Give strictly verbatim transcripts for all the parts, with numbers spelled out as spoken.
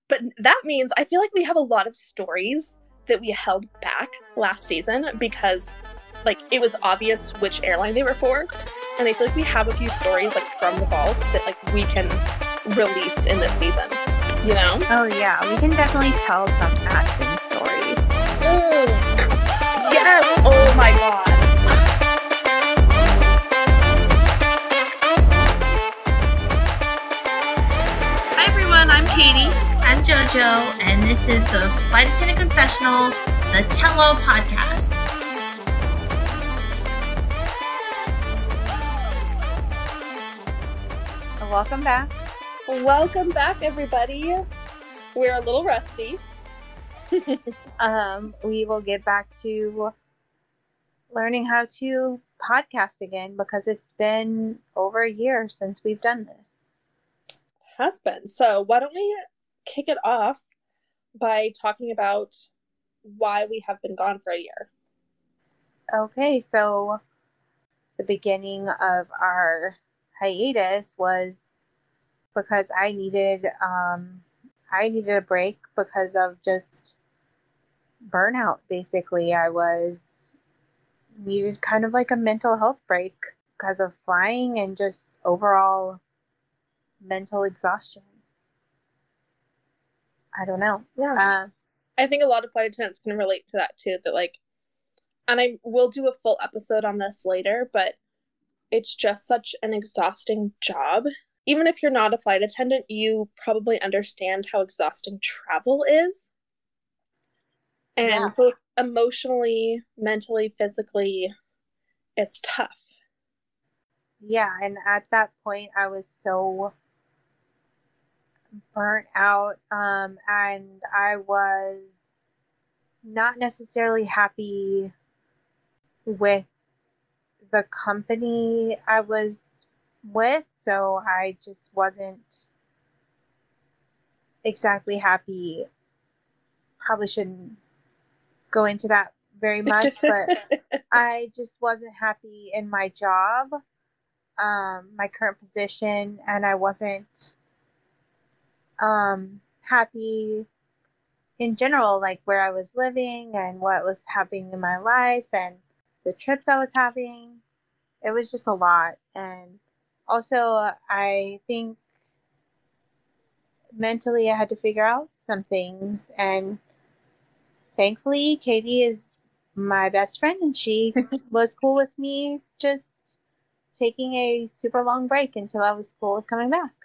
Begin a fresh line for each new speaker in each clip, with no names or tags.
But that means I feel like we have a lot of stories that we held back last season because, like, it was obvious which airline they were for. And I feel like we have a few stories, like, from the vault that, like, we can release in this season, you know?
Oh, yeah. We can definitely tell some Aspen stories.
Mm. Yes! Oh, my God.
Hi, everyone. I'm Katie. I'm JoJo, and this is the Flight Attendant Confessional, the Tello podcast.
Welcome back.
Welcome back, everybody. We're a little rusty.
um, we will get back to learning how to podcast again because it's been over a year since we've done this.
Has been. So why don't we kick it off by talking about why we have been gone for a year.
Okay, so the beginning of our hiatus was because I needed um I needed a break because of just burnout. Basically, I was needed kind of like a mental health break because of flying and just overall mental exhaustion. I don't know.
Yeah. Uh, I think a lot of flight attendants can relate to that too, that like, and I will do a full episode on this later, but it's just such an exhausting job. Even if you're not a flight attendant, you probably understand how exhausting travel is. And yeah. Both emotionally, mentally, physically, it's tough.
Yeah, and at that point, I was so burnt out, um, and I was not necessarily happy with the company I was with, so I just wasn't exactly happy. Probably shouldn't go into that very much, but I just wasn't happy in my job, um, my current position, and I wasn't um, happy in general, like where I was living and what was happening in my life and the trips I was having. It was just a lot. And also, I think mentally I had to figure out some things. And thankfully, Katie is my best friend, and she was cool with me just taking a super long break until I was cool with coming back.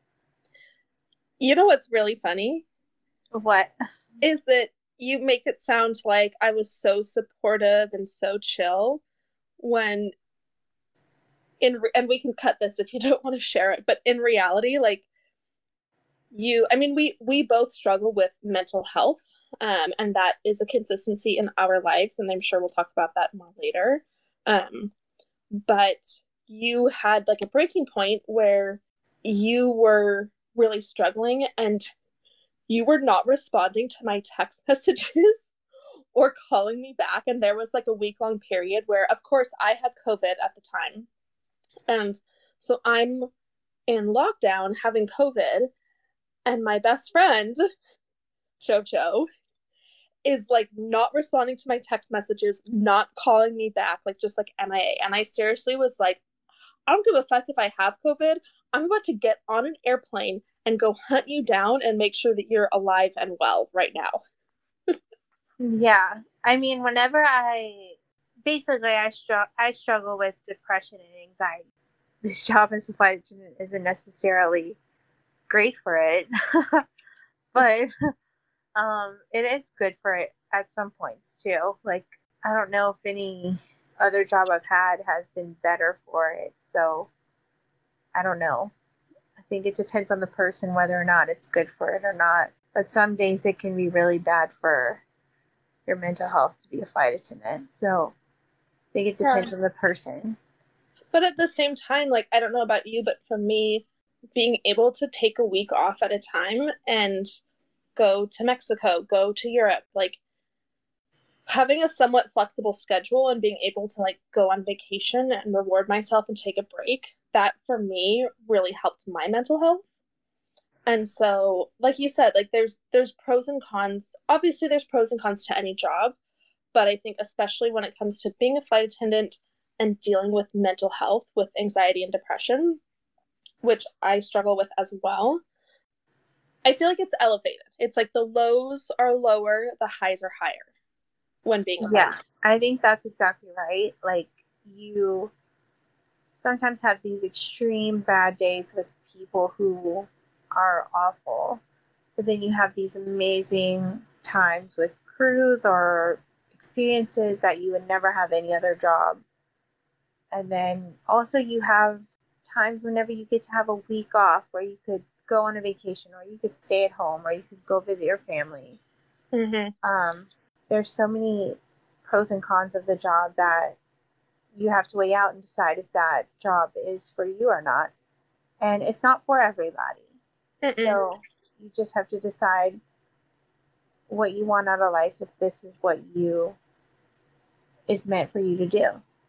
You know what's really funny?
What?
Is that you make it sound like I was so supportive and so chill when in re- and we can cut this if you don't want to share it, but in reality, like you, I mean, we we both struggle with mental health, um, and that is a consistency in our lives, and I'm sure we'll talk about that more later. Um, but you had like a breaking point where you were really struggling and you were not responding to my text messages or calling me back. And there was like a week long period where, of course, I had COVID at the time. And so I'm in lockdown having COVID. And my best friend, JoJo, is like not responding to my text messages, not calling me back, like just like M I A. And I seriously was like, I don't give a fuck if I have COVID. I'm about to get on an airplane and go hunt you down and make sure that you're alive and well right now.
Yeah. I mean, whenever I, basically, I, str- I struggle with depression and anxiety. This job as a flight attendant isn't necessarily great for it, but um, it is good for it at some points too. Like, I don't know if any other job I've had has been better for it, so I don't know. I think it depends on the person whether or not it's good for it or not. But some days it can be really bad for your mental health to be a flight attendant. So I think it depends yeah. on the person.
But at the same time, like, I don't know about you, but for me, being able to take a week off at a time and go to Mexico, go to Europe, like having a somewhat flexible schedule and being able to like go on vacation and reward myself and take a break, that for me really helped my mental health. And so, like you said, like there's there's pros and cons. Obviously, there's pros and cons to any job, but I think especially when it comes to being a flight attendant and dealing with mental health, with anxiety and depression, which I struggle with as well, I feel like it's elevated. It's like the lows are lower, the highs are higher when being a flight
Yeah,
attendant.
I think that's exactly right. Like, you sometimes have these extreme bad days with people who are awful, but then you have these amazing times with crews or experiences that you would never have any other job. And then also you have times whenever you get to have a week off where you could go on a vacation or you could stay at home or you could go visit your family.
Mm-hmm.
Um, there's so many pros and cons of the job that you have to weigh out and decide if that job is for you or not. And it's not for everybody. Mm-mm. So you just have to decide what you want out of life, if this is what you is meant for you to do.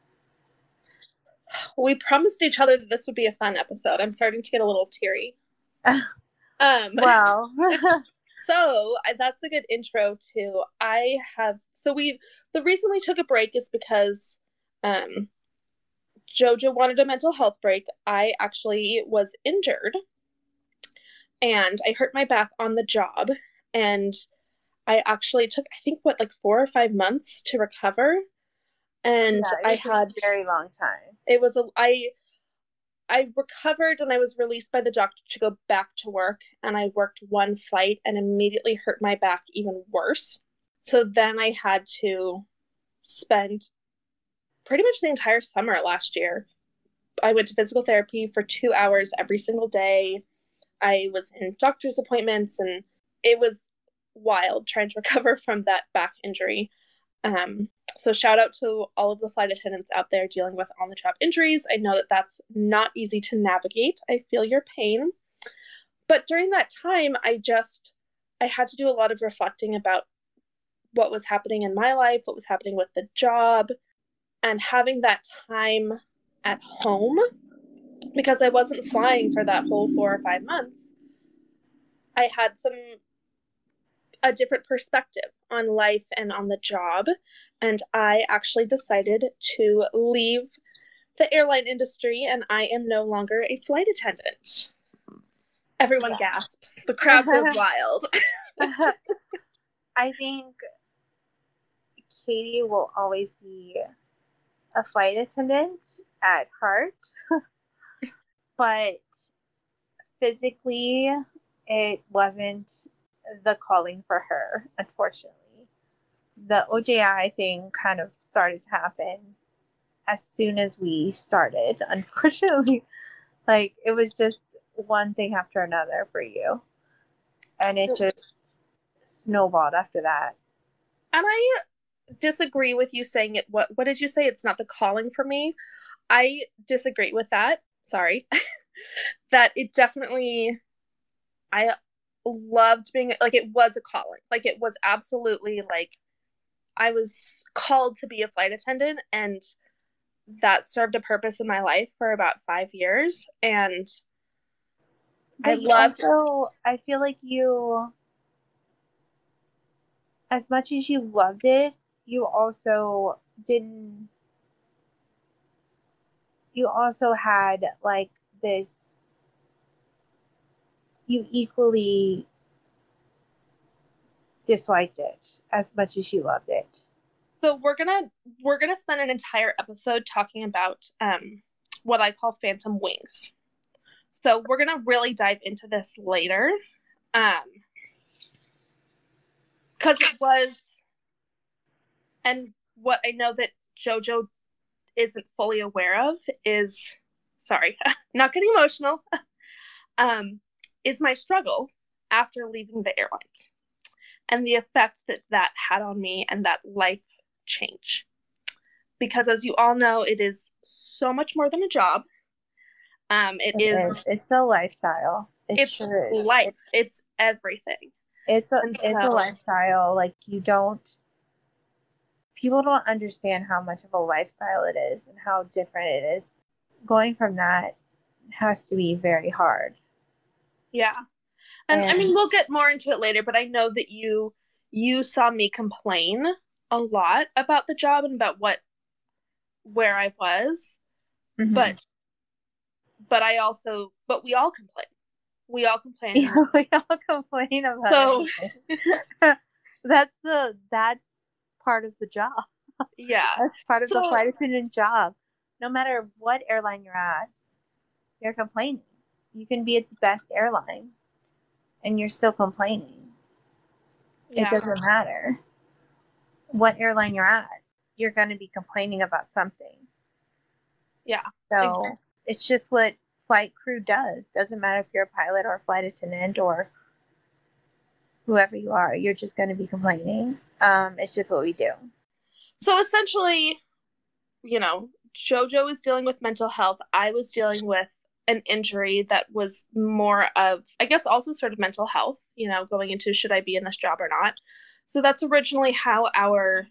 We promised each other that this would be a fun episode. I'm starting to get a little teary. um,
well,
so that's a good intro to. I have so we the reason we took a break is because um, JoJo wanted a mental health break. I actually was injured, and I hurt my back on the job, and I actually took I think what like four or five months to recover. And
yeah,
I had
a very long time.
It was a I I recovered and I was released by the doctor to go back to work, and I worked one flight and immediately hurt my back even worse. So then I had to spend pretty much the entire summer last year. I went to physical therapy for two hours every single day. I was in doctor's appointments, and it was wild trying to recover from that back injury. Um, so shout out to all of the flight attendants out there dealing with on-the-job injuries. I know that that's not easy to navigate. I feel your pain. But during that time, I just, I had to do a lot of reflecting about what was happening in my life, what was happening with the job, and having that time at home, because I wasn't flying for that whole four or five months. I had some a different perspective on life and on the job, and I actually decided to leave the airline industry, and I am no longer a flight attendant. Everyone yeah. gasps. The crowd goes wild.
I think Katie will always be a flight attendant at heart, but physically it wasn't the calling for her, unfortunately. The O J I thing kind of started to happen as soon as we started, unfortunately. Like, it was just one thing after another for you. And it just snowballed after that.
And I disagree with you saying it. What, what did you say? It's not the calling for me. I disagree with that. Sorry. That it definitely, I loved being, like, it was a calling. Like, it was absolutely, like, I was called to be a flight attendant, and that served a purpose in my life for about five years. And
but I loved also, I feel like you, as much as you loved it, you also didn't, you also had like this, you equally disliked it as much as you loved it.
So we're gonna we're gonna spend an entire episode talking about um what I call phantom wings. So we're gonna really dive into this later, um, because it was, and what I know that JoJo isn't fully aware of is, sorry, not getting emotional, um, is my struggle after leaving the airlines and the effect that that had on me and that life change. Because as you all know, it is so much more than a job. Um, it, it is,
is. It's a lifestyle. It
it's
sure is.
life. It's everything.
It's a
and
it's
so,
a lifestyle. Like, you don't, people don't understand how much of a lifestyle it is and how different it is. Going from that has to be very hard.
Yeah. And, and I mean, we'll get more into it later, but I know that you you saw me complain a lot about the job and about what where I was. Mm-hmm. But but I also but we all complain. We all complain.
Yeah, we all complain about
so
that's the that's part of the job.
Yeah.
That's part of
so,
the flight attendant job. No matter what airline you're at, you're complaining. You can be at the best airline and you're still complaining. Yeah. It doesn't matter what airline you're at. You're going to be complaining about something.
Yeah.
So exactly. It's just what flight crew does. Doesn't matter if you're a pilot or a flight attendant or whoever you are. You're just going to be complaining. Um, it's just what we do.
So essentially, you know, JoJo was dealing with mental health. I was dealing with an injury that was more of, I guess, also sort of mental health, you know, going into should I be in this job or not. So that's originally how our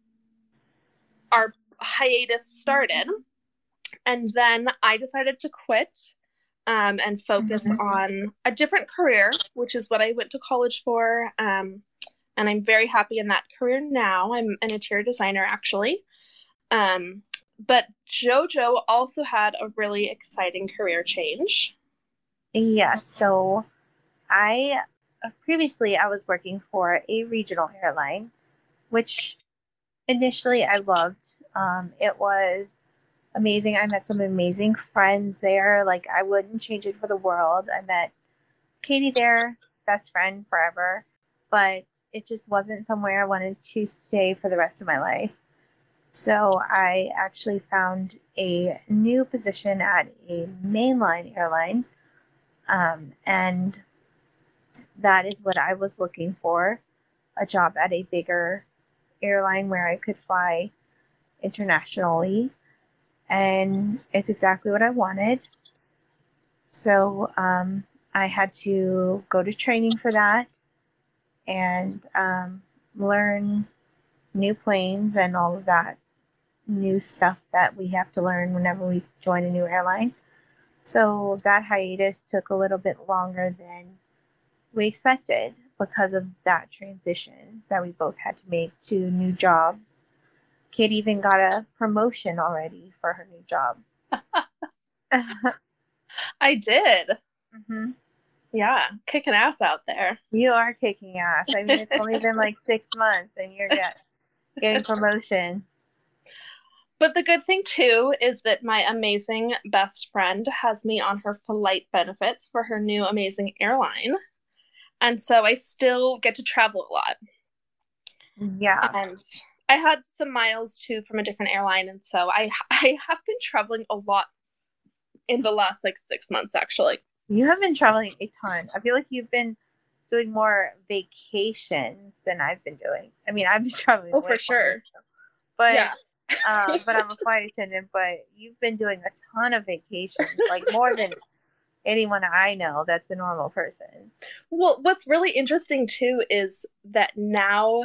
our hiatus started. And then I decided to quit um, and focus mm-hmm. on a different career, which is what I went to college for. Um, and I'm very happy in that career now. I'm an interior designer, actually. Um, but JoJo also had a really exciting career change.
Yeah, so I previously I was working for a regional airline, which initially I loved. Um, it was amazing. I met some amazing friends there. Like, I wouldn't change it for the world. I met Katie there, best friend forever. But it just wasn't somewhere I wanted to stay for the rest of my life. So I actually found a new position at a mainline airline. Um, and that is what I was looking for, a job at a bigger airline where I could fly internationally. And it's exactly what I wanted. So um, I had to go to training for that and um, learn new planes and all of that new stuff that we have to learn whenever we join a new airline. So that hiatus took a little bit longer than we expected because of that transition that we both had to make to new jobs. Kate even got a promotion already for her new job.
I did.
Mm-hmm.
Yeah, kicking ass out there.
You are kicking ass. I mean, it's only been like six months and you're get, getting promotions.
But the good thing, too, is that my amazing best friend has me on her flight benefits for her new amazing airline. And so I still get to travel a lot.
Yeah.
And I had some miles, too, from a different airline. And so I I have been traveling a lot in the last, like, six months, actually.
You have been traveling a ton. I feel like you've been doing more vacations than I've been doing. I mean, I've been traveling.
Oh, for sure.
But, yeah. uh, but I'm a flight attendant, but you've been doing a ton of vacations, like more than anyone I know that's a normal person.
Well, what's really interesting, too, is that now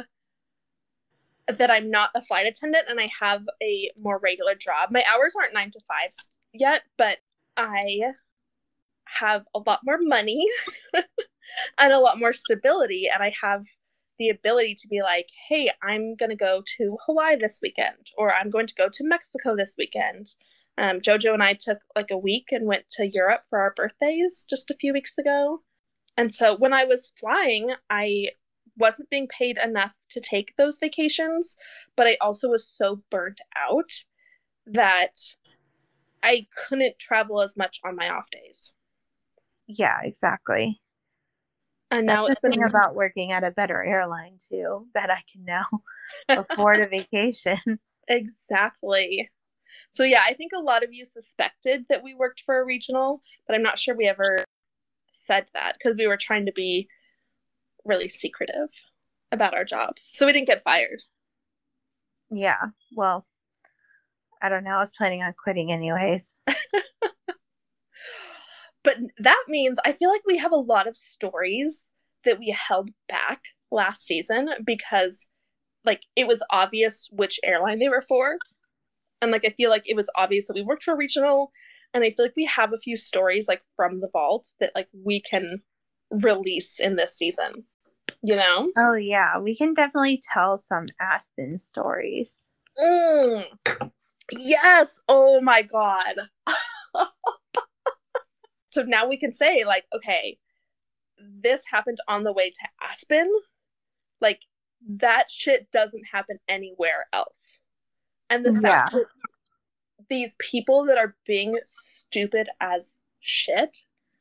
that I'm not a flight attendant and I have a more regular job, my hours aren't nine to five yet, but I have a lot more money and a lot more stability, and I have the ability to be like, hey, I'm going to go to Hawaii this weekend, or I'm going to go to Mexico this weekend. Um, JoJo and I took like a week and went to Europe for our birthdays just a few weeks ago. And so when I was flying, I wasn't being paid enough to take those vacations, but I also was so burnt out that I couldn't travel as much on my off days.
Yeah, exactly.
And now
That's
it's
the
been
thing about working at a better airline too, that I can now afford a vacation.
Exactly. So yeah, I think a lot of you suspected that we worked for a regional, but I'm not sure we ever said that because we were trying to be really secretive about our jobs. So we didn't get fired.
Yeah. Well, I don't know. I was planning on quitting anyways.
But that means I feel like we have a lot of stories that we held back last season because, like, it was obvious which airline they were for. And, like, I feel like it was obvious that we worked for a regional. And I feel like we have a few stories, like, from the vault that, like, we can release in this season, you know?
Oh, yeah. We can definitely tell some Aspen stories.
Mm. Yes. Oh, my God. So now we can say, like, okay, this happened on the way to Aspen. Like, that shit doesn't happen anywhere else. And the
Yeah.
fact that these people that are being stupid as shit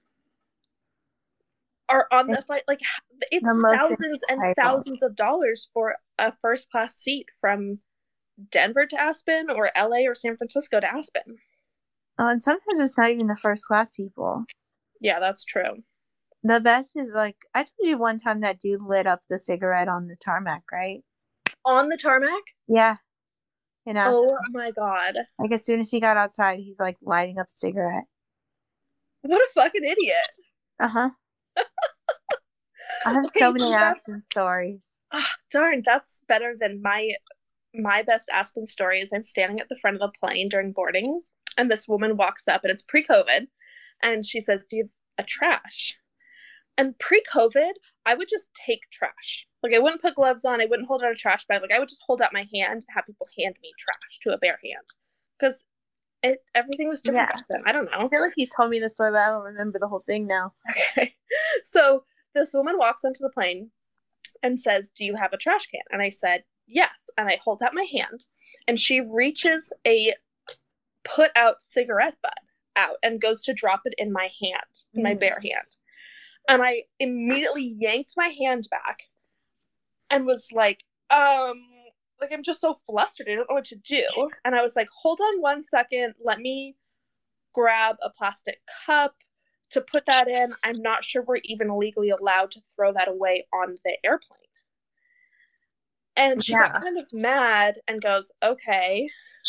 are on the flight, like, it's
The most
thousands and
entitled.
thousands of dollars for a first class seat from Denver to Aspen or L A or San Francisco to Aspen.
Oh, and sometimes it's not even the first class people.
Yeah, that's true.
The best is, like, I told you one time that dude lit up the cigarette on the tarmac, right?
On the tarmac?
Yeah. In Aspen.
Oh my God.
Like, as soon as he got outside, he's, like, lighting up a cigarette.
What a fucking idiot.
Uh-huh. I have
Okay,
so many
so that's-
Aspen stories.
Ah, darn, that's better than my my best Aspen story is I'm standing at the front of the plane during boarding, and this woman walks up, and it's pre-COVID, and she says, do you have a trash? And pre-COVID, I would just take trash. Like, I wouldn't put gloves on, I wouldn't hold out a trash bag. Like, I would just hold out my hand and have people hand me trash to a bare hand. Because it everything was different
Yeah.
back then. I don't know.
I feel like you told me the story, but I don't remember the whole thing now.
Okay. So this woman walks onto the plane and says, do you have a trash can? And I said, yes. And I hold out my hand, and she reaches a put out cigarette butt out and goes to drop it in my hand, in my
Mm.
bare hand. And I immediately yanked my hand back and was like, um, like, I'm just so flustered. I don't know what to do. And I was like, hold on one second. Let me grab a plastic cup to put that in. I'm not sure we're even legally allowed to throw that away on the airplane. And she
Yeah.
got kind of mad and goes, okay.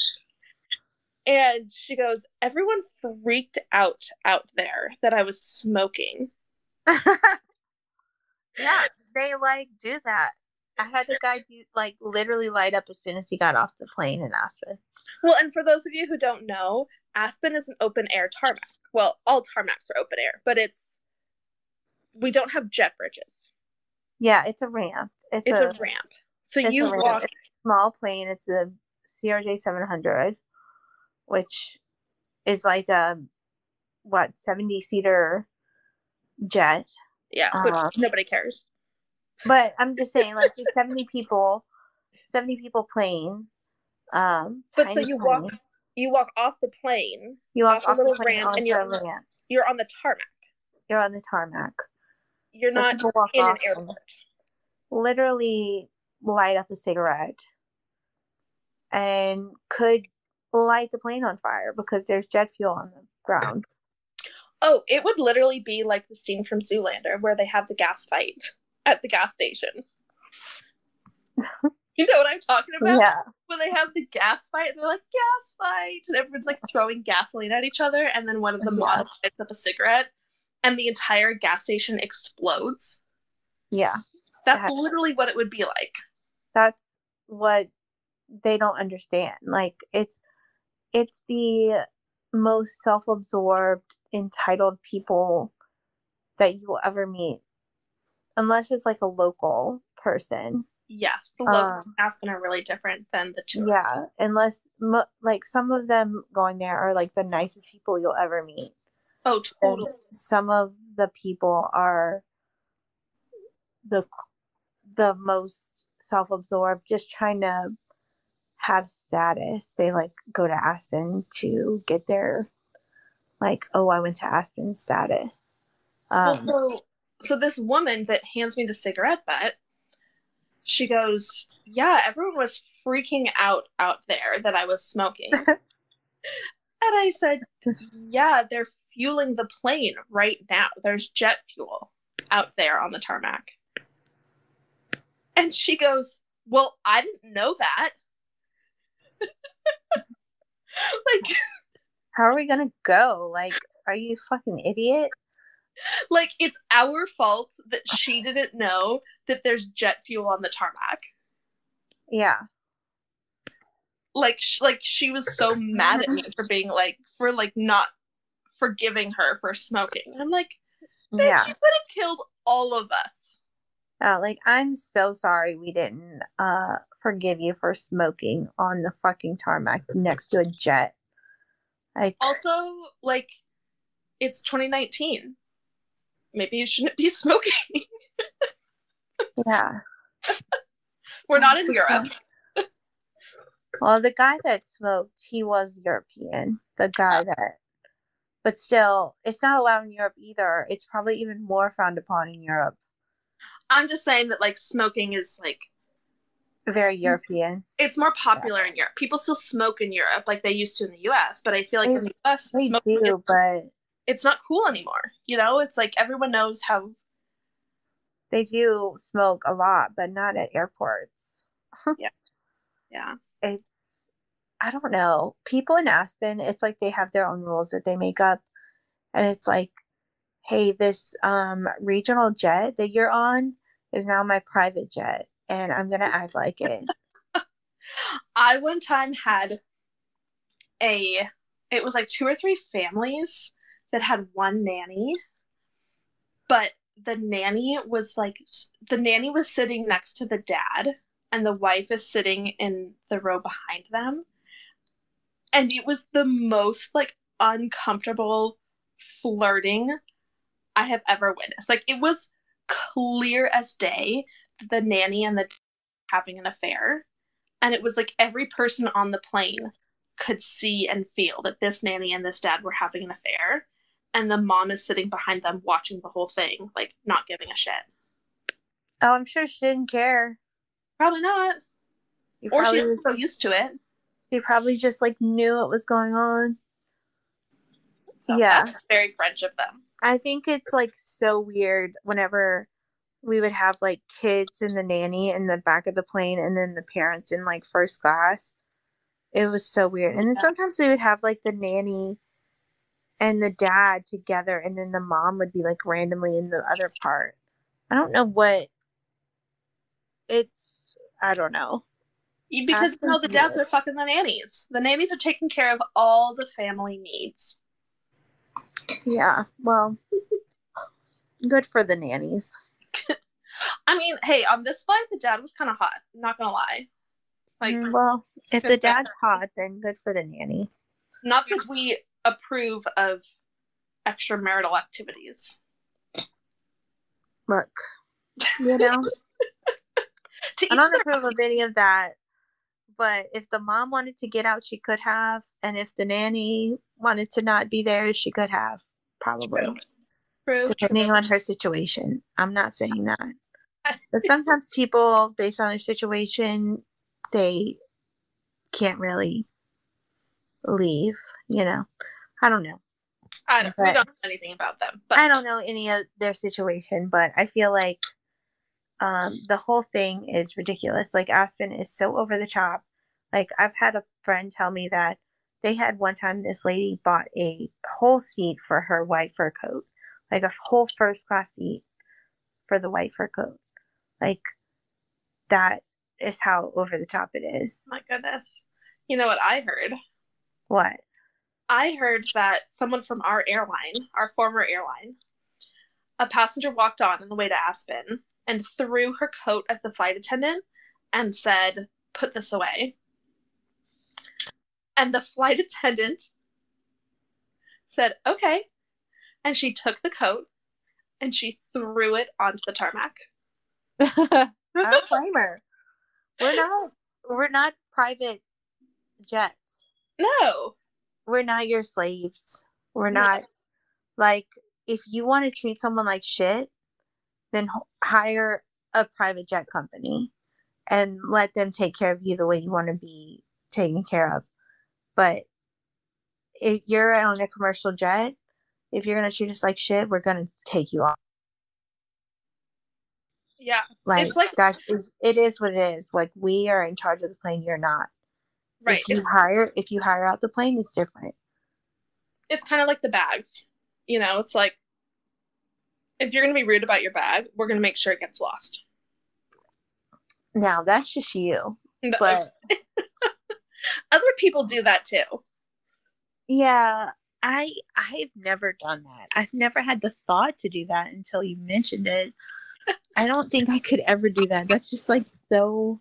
And she goes, everyone freaked out out there that I was smoking.
Yeah, they, like, do that. I had the guy do, like, literally light up as soon as he got off the plane in Aspen.
Well, and for those of you who don't know, Aspen is an open air tarmac. Well, all tarmacs are open air, but it's, we don't have jet bridges.
Yeah, it's a ramp. It's,
It's
a,
a ramp. So
it's
you
a ramp.
walk,
It's a small plane. It's a C R J seven hundred, which is like a, what, seventy-seater jet.
yeah, but
Um,
nobody cares.
But I'm just saying, like, the seventy people, seventy people plane. Um,
But so
tiny
you
plane.
walk, you walk off the plane,
You walk
off a
off the
little
plane
ramp,
onto
and
a
you're
ramp.
you're on the tarmac.
You're on the tarmac.
You're
So
not
people walk
in an
off and
airport.
literally light up a cigarette and could light the plane on fire because there's jet fuel on the ground.
Oh, it would literally be like the scene from Zoolander where they have the gas fight at the gas station. You know what I'm talking about?
Yeah.
When they have the gas fight, and they're like, gas fight! And everyone's like throwing gasoline at each other, and then one of the
Yeah.
models lights up a cigarette, and the entire gas station explodes.
Yeah.
That's
That-
literally what it would be like.
That's what they don't understand. Like, it's it's the most self-absorbed, entitled people that you will ever meet. Unless it's like a local person.
Yes, the locals
Um,
in Aspen are really different than the tourists.
Yeah, unless mo- like some of them going there are like the nicest people you'll ever meet.
Oh,
And
totally.
some of the people are the the most self-absorbed, just trying to have status. They like go to Aspen to get their like, oh, I went to Aspen status.
Well,
Um,
so so this woman that hands me the cigarette butt, she goes, yeah, everyone was freaking out out there that I was smoking. And I said, yeah, they're fueling the plane right now. There's jet fuel out there on the tarmac. And she goes, well, I didn't know that. like,
how are we gonna go? Like, are you a fucking idiot?
like it's our fault that she didn't know that there's jet fuel on the tarmac.
Yeah.
Like, sh- like she was so mad at me for being like, for like not forgiving her for smoking. And I'm like, bitch,
Yeah.
you could have killed all of us.
Uh, like, I'm so sorry we didn't uh forgive you for smoking on the fucking tarmac next to a jet. Like,
also, like, it's twenty nineteen. Maybe you shouldn't be smoking.
yeah.
We're not in Europe.
Well, the guy that smoked, he was European. The guy oh. that, but still, it's not allowed in Europe either. It's probably even more frowned upon in Europe.
I'm just saying that, like, smoking is, like,
very European.
It's more popular yeah. in Europe. People still smoke in Europe like they used to in the U S, but I feel like they, in the U S,
they
smoking
do,
is,
but
it's not cool anymore. You know, it's like everyone knows how.
They do smoke a lot, but not at airports.
yeah. Yeah.
It's, I don't know. People in Aspen, it's like they have their own rules that they make up. And it's like, hey, this um, regional jet that you're on is now my private jet. And I'm going to act like it.
I one time had a, it was like two or three families that had one nanny. But the nanny was like, the nanny was sitting next to the dad. And the wife is sitting in the row behind them. And it was the most, like, uncomfortable flirting I have ever witnessed. Like, it was clear as day the nanny and the dad having an affair. And it was like every person on the plane could see and feel that this nanny and this dad were having an affair. And the mom is sitting behind them watching the whole thing, like, not giving a shit.
Oh, I'm sure she didn't care.
Probably not.
You
or
probably,
she's so used to it.
She probably just, like, knew what was going on.
So
yeah.
That's very French of them.
I think it's, like, so weird whenever we would have, like, kids and the nanny in the back of the plane and then the parents in, like, first class. It was so weird. And then yeah. sometimes we would have, like, the nanny and the dad together and then the mom would be, like, randomly in the other part. I don't know what it's, I don't know.
Because, you know, the dads are fucking the nannies. The nannies are taking care of all the family needs.
Yeah, well, good for the nannies.
I mean, hey, on this flight, the dad was kind of hot. Not gonna lie.
Like, well, if the dad's hot, then good for the nanny.
Not that we approve of extramarital activities.
Look, you know, I don't approve of any of that. But if the mom wanted to get out, she could have. And if the nanny wanted to not be there, she could have. Probably.
True. True.
Depending True. on her situation. I'm not saying that. But sometimes people, based on their situation, they can't really leave, you know. I don't know.
I don't, we don't know anything about them. But
I don't know any of their situation, but I feel like um, the whole thing is ridiculous. Like, Aspen is so over the top. Like, I've had a friend tell me that they had one time this lady bought a whole seat for her white fur coat. Like, a whole first class seat for the white fur coat. Like, that is how over the top it is.
My goodness. You know what I heard?
What?
I heard that someone from our airline, our former airline, a passenger walked on on the way to Aspen and threw her coat at the flight attendant and said, "Put this away." And the flight attendant said, "Okay." And she took the coat and she threw it onto the tarmac.
I don't blame her. We're not, we're not private jets.
No.
We're not your slaves. We're not, no. Like, if you want to treat someone like shit, then hire a private jet company and let them take care of you the way you want to be taken care of. But if you're on a commercial jet, if you're going to treat us like shit, we're going to take you off.
Yeah.
Like, it's like that, it, it is what it is. Like, we are in charge of the plane, you're not.
Right.
If you it's, hire if you hire out the plane, it's different.
It's kind of like the bags. You know, it's like, if you're going to be rude about your bag, we're going to make sure it gets lost.
Now, that's just you. But
other people do that too.
Yeah. I I've never done that. I've never had the thought to do that until you mentioned it. I don't think I could ever do that. That's just like so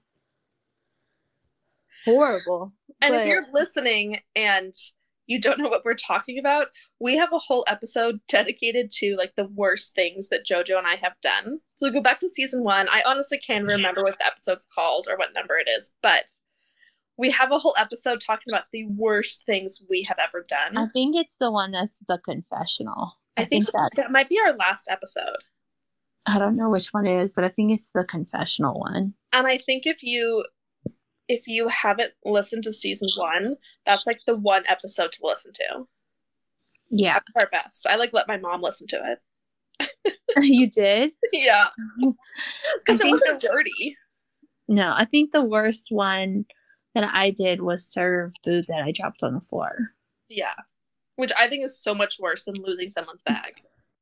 horrible.
And
but...
if you're listening and you don't know what we're talking about, we have a whole episode dedicated to like the worst things that JoJo and I have done. So go back to season one. I honestly can't remember what the episode's called or what number it is, but we have a whole episode talking about the worst things we have ever done.
I think it's the one that's the confessional.
I, I think, think that might be our last episode.
I don't know which one it is, but I think it's the confessional one.
And I think if you if you haven't listened to season one, that's like the one episode to listen to.
Yeah.
That's our best. I like let my mom listen to it.
You did?
Yeah. Because it wasn't the, dirty.
No, I think the worst one that I did was serve food that I dropped on the floor.
Yeah. Which I think is so much worse than losing someone's bag.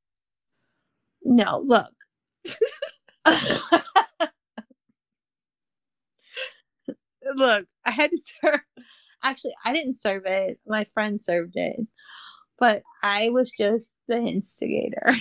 No, look. Look, I had to serve. Actually, I didn't serve it. My friend served it. But I was just the instigator.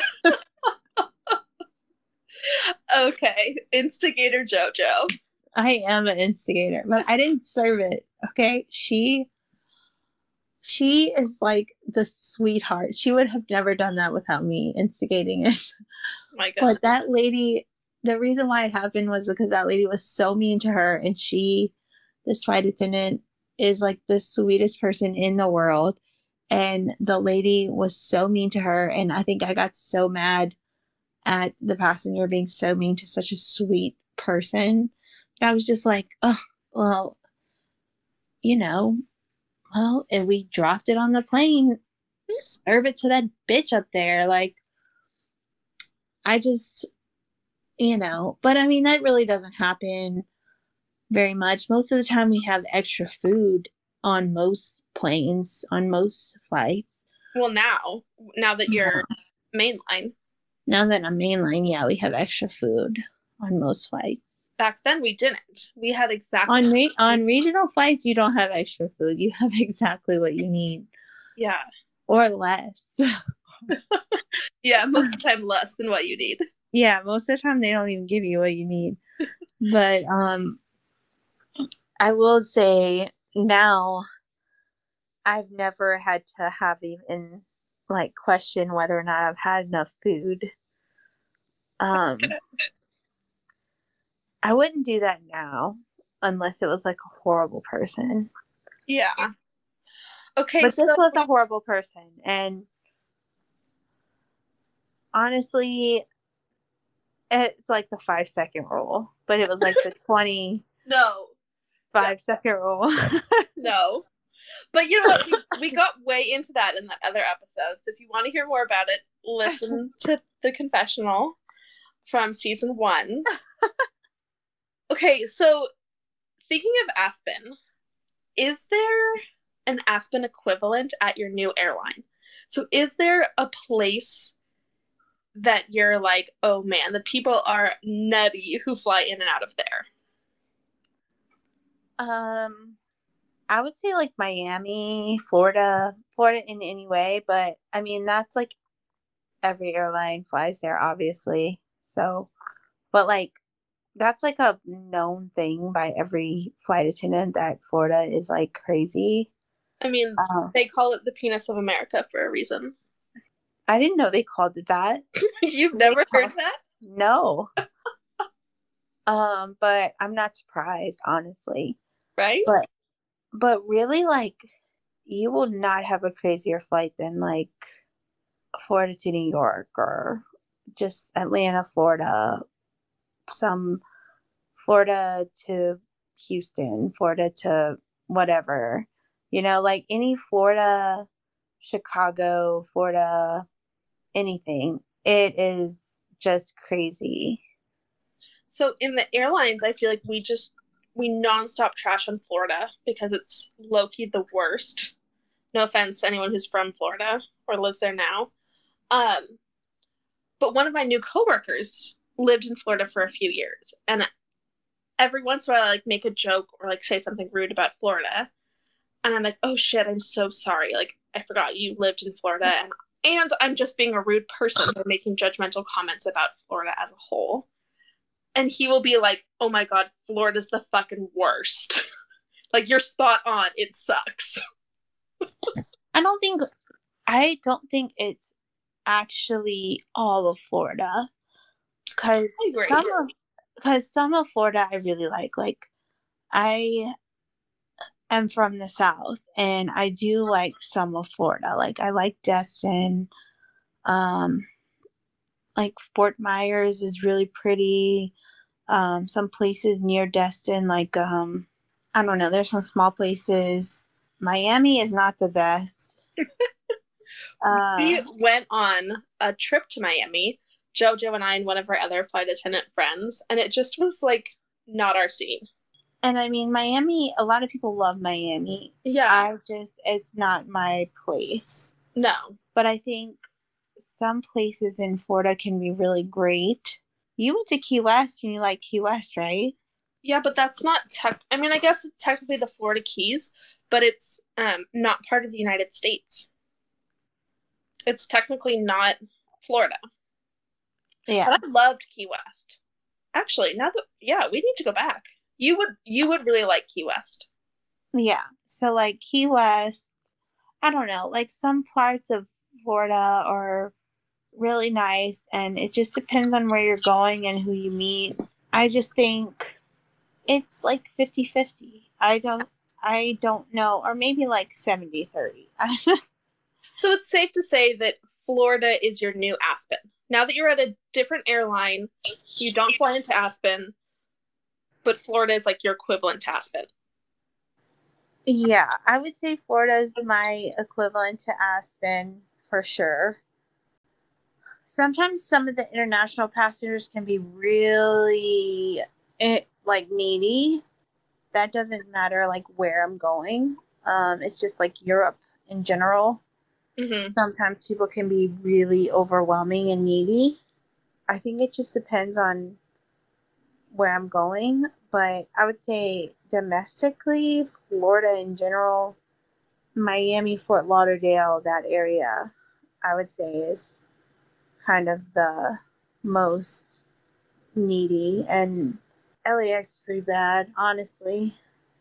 Okay. Instigator JoJo.
I am an instigator, but I didn't serve it. Okay. She, she is like the sweetheart. She would have never done that without me instigating it.
My goodness.
But that lady, the reason why it happened was because that lady was so mean to her, and she, this flight attendant, is like the sweetest person in the world. And the lady was so mean to her. And I think I got so mad at the passenger being so mean to such a sweet person. I was just like, oh, well, you know, well, if we dropped it on the plane, serve it to that bitch up there. Like, I just, you know, but I mean, that really doesn't happen very much. Most of the time we have extra food on most planes, on most flights.
Well, now, now that you're yeah. mainline.
Now that I'm mainline, yeah, we have extra food on most flights.
Back then we didn't. We had exactly
on re- on regional flights. You don't have extra food. You have exactly what you need.
Yeah,
or less.
Yeah, most of the time less than what you need.
Yeah, most of the time they don't even give you what you need. But um, I will say now, I've never had to have even like question whether or not I've had enough food. Um. I wouldn't do that now unless it was like a horrible person.
Yeah. Okay.
But
so-
this was a horrible person. And honestly, it's like the five second rule. But it was like the twenty
no.
five no. second rule.
No. But you know what? We, we got way into that in that other episode. So if you want to hear more about it, listen to the confessional from season one. Okay, so thinking of Aspen, is there an Aspen equivalent at your new airline? So is there a place that you're like, oh man, the people are nutty who fly in and out of there?
Um, I would say like Miami, Florida, Florida in any way, but I mean, that's like every airline flies there, obviously. So, but like, that's like a known thing by every flight attendant that Florida is like crazy.
I mean, uh, they call it the penis of America for a reason.
I didn't know they called it that.
You've never they heard called... that?
No. um, but I'm not surprised, honestly.
Right?
But but really, like, you will not have a crazier flight than like Florida to New York or just Atlanta, Florida. Some Florida to Houston, Florida to whatever, you know, like any Florida, Chicago, Florida, anything. It is just crazy.
So in the airlines, I feel like we just, we nonstop trash on Florida because it's low-key the worst. No offense to anyone who's from Florida or lives there now. Um, but one of my new coworkers lived in Florida for a few years, and every once in a while I like make a joke or like say something rude about Florida, And I'm like, oh shit, I'm so sorry. Like, I forgot you lived in Florida, and and I'm just being a rude person for making judgmental comments about Florida as a whole. And he will be like, oh my God, Florida's the fucking worst. Like, you're spot on. It sucks.
I don't think, I don't think it's actually all of Florida. Because some of, because some of Florida I really like. Like, I am from the South, and I do like some of Florida. Like, I like Destin. Um, like Fort Myers is really pretty. Um, some places near Destin, like um, I don't know. There's some small places. Miami is not the best.
uh, we went on a trip to Miami, JoJo and I and one of our other flight attendant friends, and it just was like not our scene.
And I mean, Miami, a lot of people love Miami.
Yeah.
I just, it's not my place.
No.
But I think some places in Florida can be really great. You went to Key West and you like Key West, right?
Yeah, but that's not tech. I mean, I guess it's technically the Florida Keys, but it's um not part of the United States. It's technically not Florida.
Yeah.
But I loved Key West. Actually, now that yeah, we need to go back. You would you would really like Key West.
Yeah. So like Key West, I don't know, like some parts of Florida are really nice, and it just depends on where you're going and who you meet. I just think it's like fifty-fifty. I don't I don't know, or maybe like seventy thirty.
So it's safe to say that Florida is your new Aspen. Now that you're at a different airline, you don't fly into Aspen, but Florida is like your equivalent to Aspen.
Yeah, I would say Florida is my equivalent to Aspen for sure. Sometimes some of the international passengers can be really like needy. That doesn't matter like where I'm going. Um, it's just like Europe in general.
Mm-hmm.
Sometimes people can be really overwhelming and needy. I think it just depends on where I'm going. But I would say domestically, Florida in general, Miami, Fort Lauderdale, that area, I would say is kind of the most needy. And L A X is pretty bad, honestly.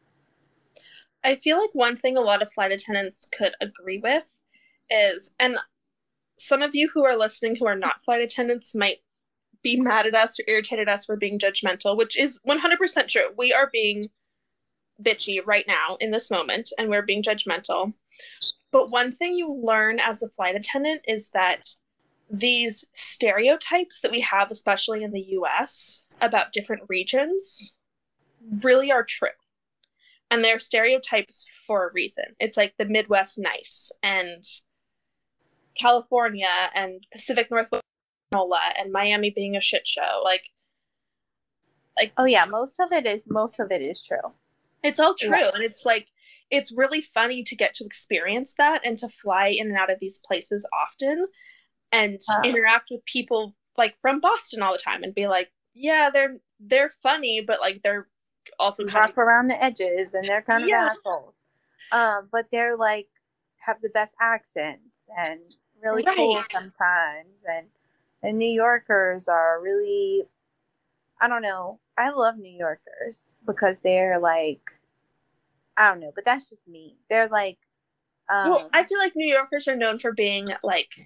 I feel like one thing a lot of flight attendants could agree with is, and some of you who are listening who are not flight attendants might be mad at us or irritated at us for being judgmental, which is one hundred percent true. We are being bitchy right now in this moment, and we're being judgmental. But one thing you learn as a flight attendant is that these stereotypes that we have, especially in the U S, about different regions really are true. And they're stereotypes for a reason. It's like the Midwest nice, and California and Pacific Northwest and Miami being a shit show. Like, like
oh yeah, most of it is most of it is true.
It's all true.
Yeah.
And it's like, it's really funny to get to experience that and to fly in and out of these places often and uh, interact with people like from Boston all the time and be like, yeah, they're they're funny, but like they're also kind
rough
of
around the edges, and they're kind of
yeah.
assholes. Um, but they're like have the best accents and really
right.
cool sometimes, and and New Yorkers are really, I don't know. I love New Yorkers because they're like, I don't know, but that's just me. They're like, um,
well, I feel like New Yorkers are known for being like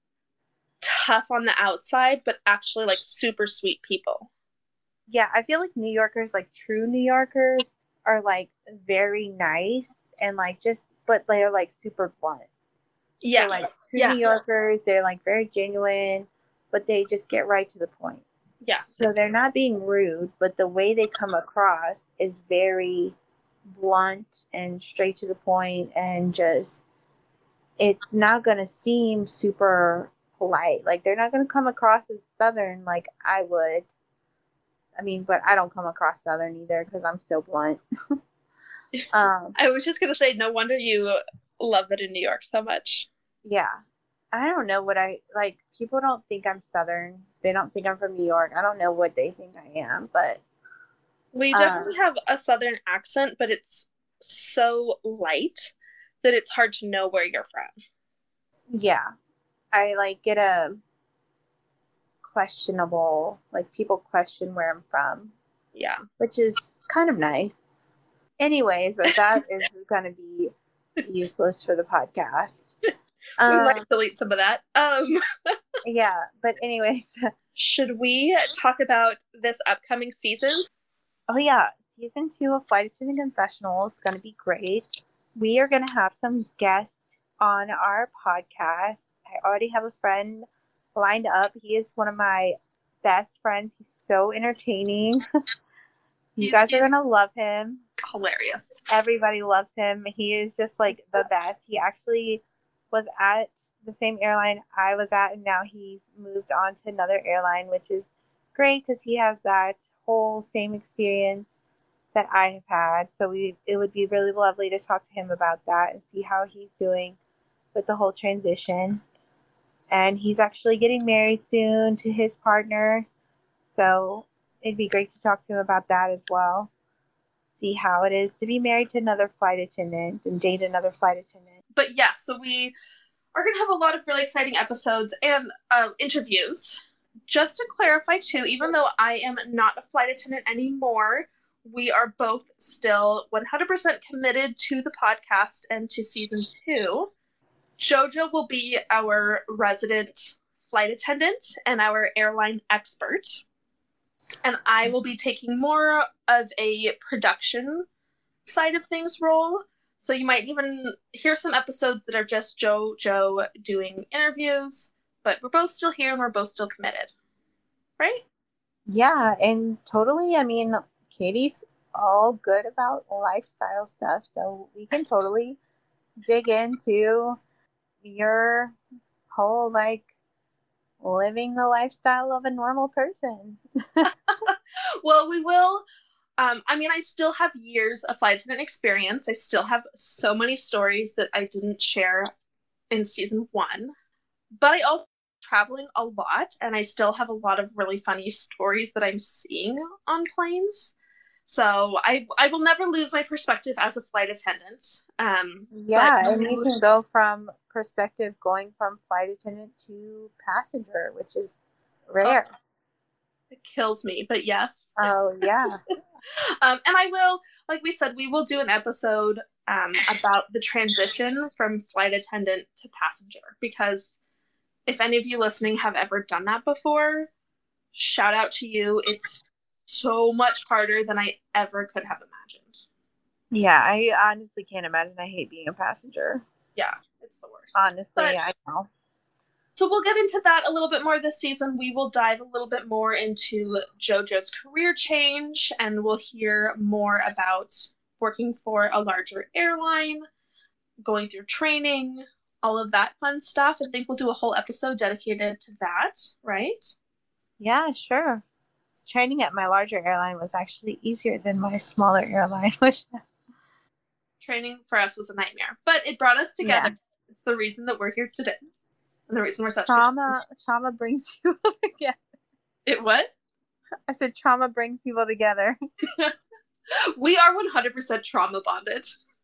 tough on the outside, but actually like super sweet people.
Yeah, I feel like New Yorkers, like true New Yorkers, are like very nice and like just, but they're like super blunt.
Yeah.
So like true
yeah.
New Yorkers, they're like very genuine, but they just get right to the point.
Yeah.
So they're not being rude, but the way they come across is very blunt and straight to the point, and just, it's not going to seem super polite. Like they're not going to come across as Southern like I would. I mean, but I don't come across Southern either because I'm still blunt. um,
I was just going to say, no wonder you love it in New York so much.
Yeah. I don't know what I, like, people don't think I'm Southern. They don't think I'm from New York. I don't know what they think I am, but.
We definitely um, have a Southern accent, but it's so light that it's hard to know where you're from.
Yeah. I like get a questionable, like people question where I'm from.
Yeah.
Which is kind of nice. Anyways, that, that is going to be useless for the podcast.
Um, we might
um,
delete some of that. Um,
yeah, but anyways.
Should we talk about this upcoming season?
Oh yeah, season two of Flight Attendant Confessional is going to be great. We are going to have some guests on our podcast. I already have a friend lined up. He is one of my best friends. He's so entertaining. you
he's,
guys
he's
are going to love him.
Hilarious.
Everybody loves him. He is just like the best. He actually was at the same airline I was at, and now he's moved on to another airline, which is great because he has that whole same experience that I have had. So we it would be really lovely to talk to him about that and see how he's doing with the whole transition. And he's actually getting married soon to his partner, so it'd be great to talk to him about that as well. See how it is to be married to another flight attendant and date another flight attendant.
But yeah, so we are going to have a lot of really exciting episodes and uh, interviews. Just to clarify too, even though I am not a flight attendant anymore, we are both still one hundred percent committed to the podcast and to season two. JoJo will be our resident flight attendant and our airline expert. And I will be taking more of a production side of things role. So you might even hear some episodes that are just JoJo doing interviews, but we're both still here and we're both still committed. Right?
Yeah, and totally, I mean, Katie's all good about lifestyle stuff, so we can totally dig into your whole, like, living the lifestyle of a normal person.
Well, we will. Um, I mean, I still have years of flight attendant experience. I still have so many stories that I didn't share in season one. But I also am traveling a lot, and I still have a lot of really funny stories that I'm seeing on planes. So I I will never lose my perspective as a flight attendant. Um,
yeah,
but-
and you can go from perspective going from flight attendant to passenger, which is rare.
Oh, it kills me, but yes.
Oh, yeah.
um, and I will, like we said, we will do an episode um, about the transition from flight attendant to passenger, because if any of you listening have ever done that before, shout out to you. It's so much harder than I ever could have imagined.
Yeah, I honestly can't imagine. I hate being a passenger.
Yeah, it's the worst.
Honestly,
But,
I know.
So we'll get into that a little bit more this season. We will dive a little bit more into JoJo's career change, and we'll hear more about working for a larger airline, going through training, all of that fun stuff. I think we'll do a whole episode dedicated to that, right?
Yeah, sure. Training at my larger airline was actually easier than my smaller airline. Which
Training for us was a nightmare, but it brought us together.
Yeah.
It's the reason that we're here today. And the reason we're such
trauma trauma brings people together.
It what?
I said trauma brings people together.
We are one hundred percent trauma bonded.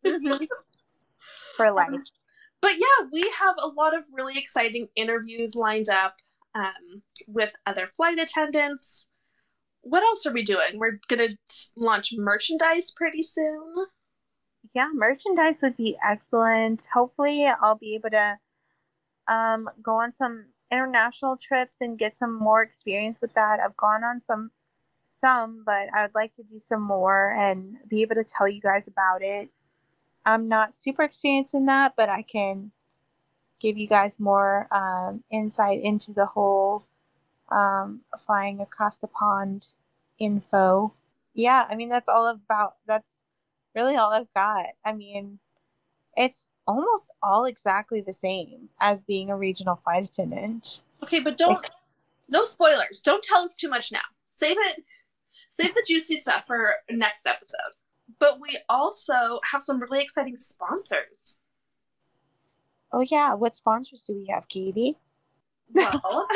For life.
Um, but yeah, we have a lot of really exciting interviews lined up um, with other flight attendants. What else are we doing? We're going to launch merchandise pretty soon.
Yeah, merchandise would be excellent. Hopefully I'll be able to um, go on some international trips and get some more experience with that. I've gone on some, some, but I would like to do some more and be able to tell you guys about it. I'm not super experienced in that, but I can give you guys more um, insight into the whole um, flying across the pond info. Yeah, I mean, that's all about, that's really all I've got. I mean, it's almost all exactly the same as being a regional flight attendant.
Okay, but don't, no spoilers. Don't tell us too much now. Save it, save the juicy stuff for next episode. But we also have some really exciting sponsors.
Oh yeah, what sponsors do we have, Katie?
Well,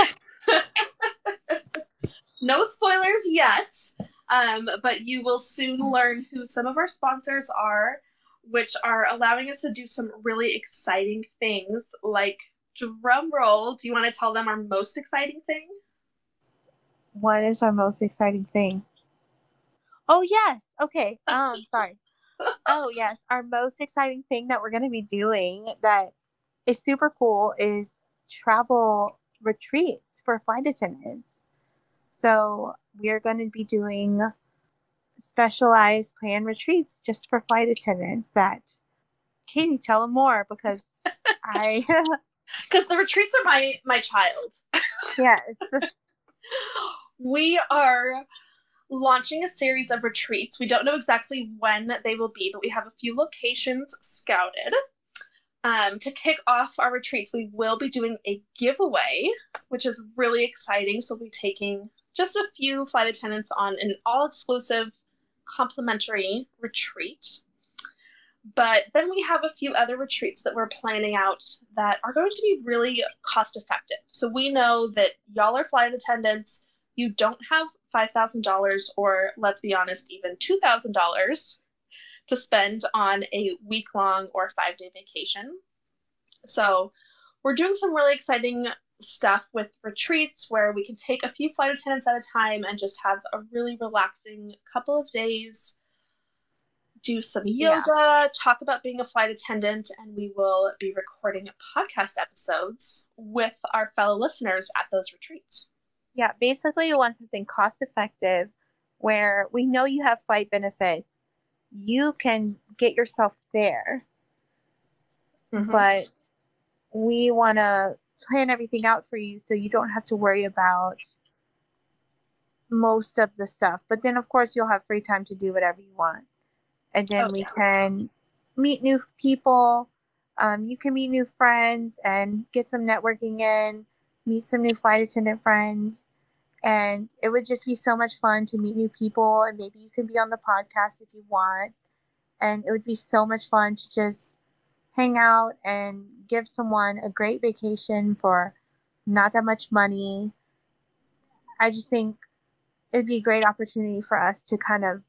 no spoilers yet, um, but you will soon learn who some of our sponsors are. which are allowing us to do some really exciting things like, drum roll, do you want to tell them our most exciting thing?
What is our most exciting thing? Oh, yes. Okay. Um, sorry. Oh, yes. Our most exciting thing that we're going to be doing that is super cool is travel retreats for flight attendants. So we're going to be doing specialized planned retreats just for flight attendants that Katie, tell them more because I
because the retreats are my my child.
Yes.
We are launching a series of retreats. We don't know exactly when they will be, but we have a few locations scouted. Um, to kick off our retreats, we will be doing a giveaway, which is really exciting. So we'll be taking just a few flight attendants on an all-exclusive complimentary retreat. But then we have a few other retreats that we're planning out that are going to be really cost-effective. So we know that y'all are flight attendants. You don't have five thousand dollars or, let's be honest, even two thousand dollars to spend on a week-long or five-day vacation. So we're doing some really exciting stuff with retreats where we can take a few flight attendants at a time and just have a really relaxing couple of days, do some yoga, yeah. talk about being a flight attendant, and we will be recording podcast episodes with our fellow listeners at those retreats.
Yeah, basically you want something cost-effective where we know you have flight benefits. You can get yourself there, mm-hmm. but we want to plan everything out for you so you don't have to worry about most of the stuff. But then, of course, you'll have free time to do whatever you want. And then oh, we yeah. can meet new people. Um, you can meet new friends and get some networking in, meet some new flight attendant friends. And it would just be so much fun to meet new people. And maybe you can be on the podcast if you want. And it would be so much fun to just hang out and give someone a great vacation for not that much money. I just think it'd be a great opportunity for us to kind of,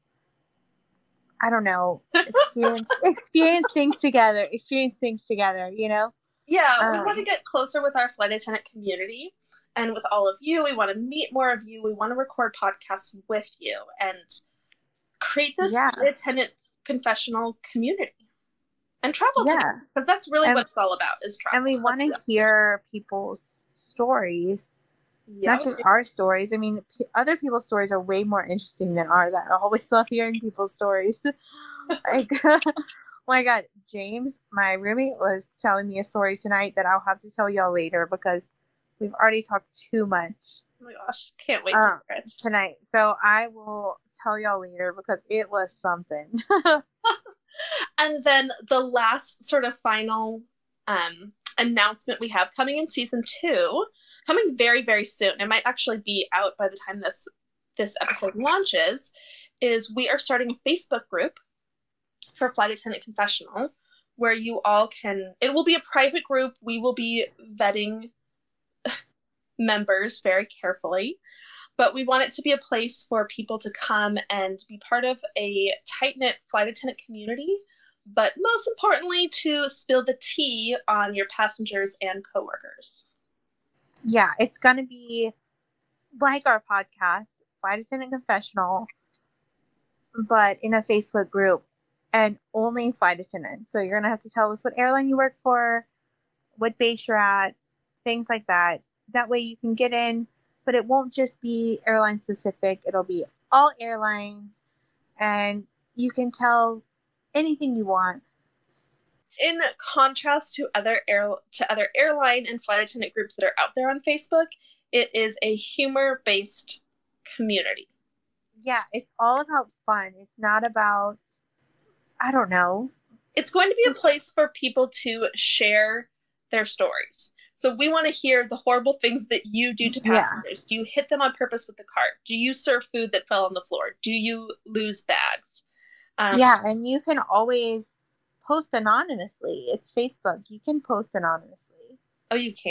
I don't know, experience experience things together, experience things together, you know?
Yeah,
um,
we want to get closer with our flight attendant community and with all of you. We want to meet more of you. We want to record podcasts with you and create this yeah. flight attendant confessional community and travel
yeah.
together, because that's really and, what it's all about, is travel.
And we want to hear people's stories. Yep. Not just our stories. I mean, p- other people's stories are way more interesting than ours. I always love hearing people's stories. Like, oh my God, James, my roommate, was telling me a story tonight that I'll have to tell y'all later because we've already talked too much.
Oh my gosh, can't wait
um,
to hear it.
Tonight. So I will tell y'all later because it was something.
And then the last sort of final um, announcement we have coming in season two, coming very, very soon, it might actually be out by the time this this episode launches, is we are starting a Facebook group for Flight Attendant Confessional, where you all can, it will be a private group. We will be vetting members very carefully, but we want it to be a place for people to come and be part of a tight-knit flight attendant community, but most importantly, to spill the tea on your passengers and coworkers.
Yeah, it's going to be like our podcast, Flight Attendant Confessional, but in a Facebook group and only flight attendants. So you're going to have to tell us what airline you work for, what base you're at, things like that. That way you can get in, but it won't just be airline specific. It'll be all airlines, and you can tell anything you want.
In contrast to other air to other airline and flight attendant groups that are out there on Facebook, it is a humor-based community.
Yeah, it's all about fun. It's not about, I don't know.
It's going to be a place for people to share their stories. So we want to hear the horrible things that you do to passengers. Yeah. Do you hit them on purpose with the cart? Do you serve food that fell on the floor? Do you lose bags? Um,
yeah, and you can always post anonymously. It's Facebook. You can post anonymously.
Oh, you can?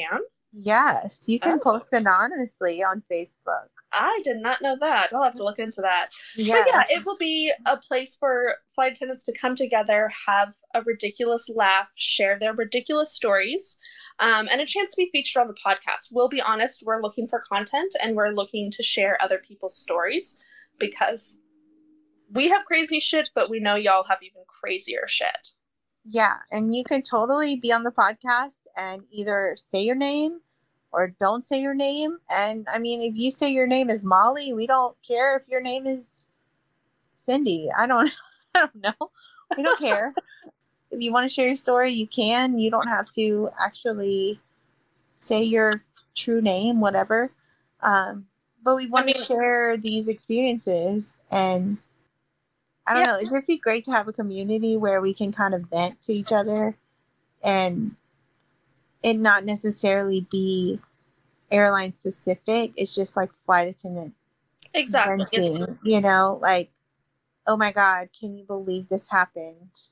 Yes, you can
Oh.
post anonymously on Facebook.
I did not know that. I'll have to look into that.
Yeah.
But yeah, it will be a place for flight attendants to come together, have a ridiculous laugh, share their ridiculous stories, um, and a chance to be featured on the podcast. We'll be honest, we're looking for content and we're looking to share other people's stories because we have crazy shit, but we know y'all have even crazier shit.
Yeah, and you can totally be on the podcast and either say your name or don't say your name. And I mean, if you say your name is Molly, we don't care if your name is Cindy. I don't, I don't know. We don't care. If you want to share your story, you can. You don't have to actually say your true name, whatever. Um, but we want
I mean,
to share these experiences, and I don't
yeah.
know. It'd just be great to have a community where we can kind of vent to each other and it not necessarily be airline specific. It's just like flight attendant
Exactly.
venting,
It's,
you know, like, oh my God, can you believe this happened?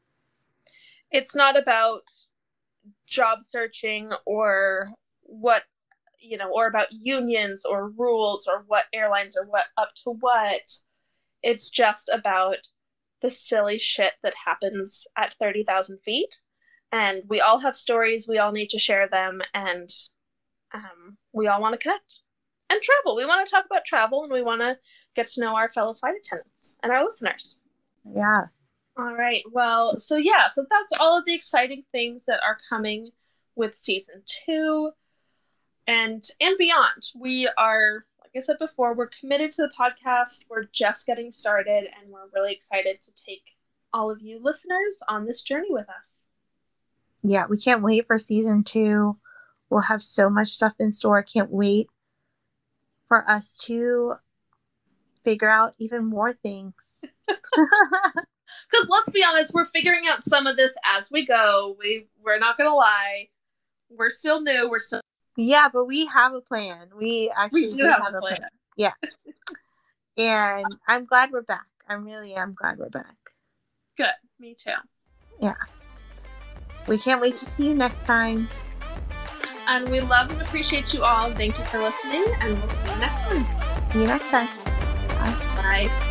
it's not about job searching or what, you know, or about unions or rules or what airlines are what up to what. It's just about the silly shit that happens at thirty thousand feet. And we all have stories. We all need to share them. And um, we all want to connect and travel. We want to talk about travel and we want to get to know our fellow flight attendants and our listeners.
Yeah.
All right. Well, so yeah, so that's all of the exciting things that are coming with season two and and beyond. We are, like I said before, we're committed to the podcast. We're just getting started and we're really excited to take all of you listeners on this journey with us.
Yeah, we can't wait for season two. We'll have so much stuff in store. Can't wait for us to figure out even more things.
Because let's be honest, we're figuring out some of this as we go. We, we're not going to lie. We're still new. We're still...
Yeah, but we have a plan. We actually
we do,
do
have,
have
a plan.
plan. Yeah. And I'm glad we're back. I really am glad we're back.
Good. Me too.
Yeah. We can't wait to see you next time.
And we love and appreciate you all. Thank you for listening, and we'll see you next time.
See you next time. Bye.
Bye.